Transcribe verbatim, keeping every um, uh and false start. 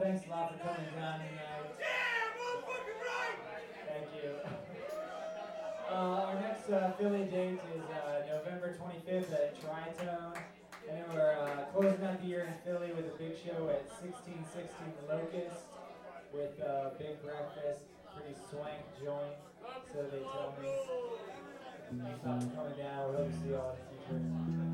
thanks a lot for coming down tonight. Yeah, motherfucking right! Thank you. Uh, our next uh, Philly date is uh, November twenty-fifth at Tritone. And then we're uh, closing out the year in Philly with a big show at sixteen sixteen Locust with a uh, big breakfast, pretty swank joint, so they tell me. Thanks for coming down. We hope to see you all in the future.